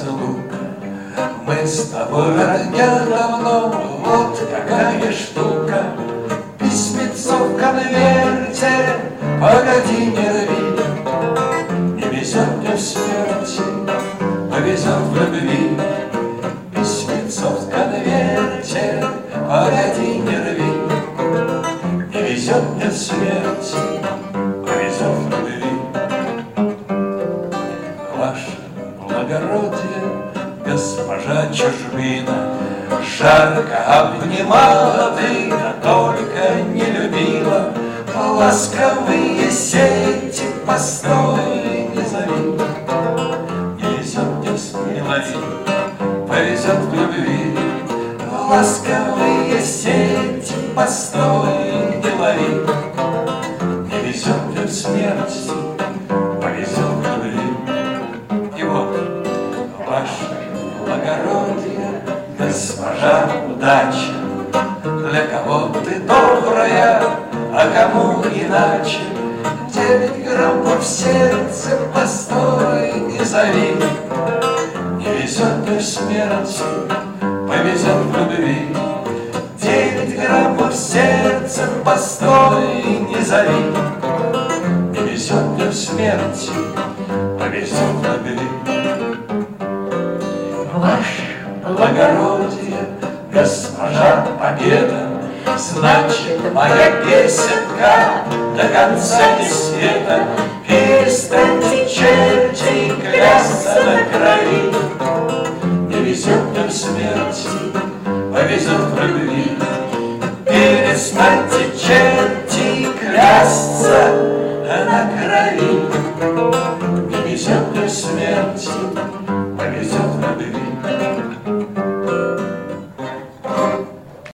разлука. Мы с тобой родня давно, вот какая штука. Письмецо в конверте, погоди, не рви. Не везет мне в смерти, повезет в любви. Письмецо в конверте, погоди, не рви. Не везет мне в смерти, повезет в любви. Ваше благородие, госпожа Чужбина, жарко обнимала ты, да только не любила. Ласковые сети, постой, не зови. Не везет мне не лови, повезет в любви. Ласковые сети, постой, не лови. Не везет мне в смерти, повезет в любви. И вот, ваше благородие, госпожа удача, для кого ты добрая, а кому иначе. 9 граммов в сердце, постой, не зови. Не везет мне в смерти, повезет в любви. 9 граммов в сердце, постой, не зови. Не везет мне в смерти, повезет в любви. Ваше благородие, госпожа Победа, значит, моя песенка до конца не света. Перестаньте, черти, клясться на крови. Не везет мне в смерти, повезет в любви. Перестаньте, черти, клясться на крови. Не везет мне в смерти,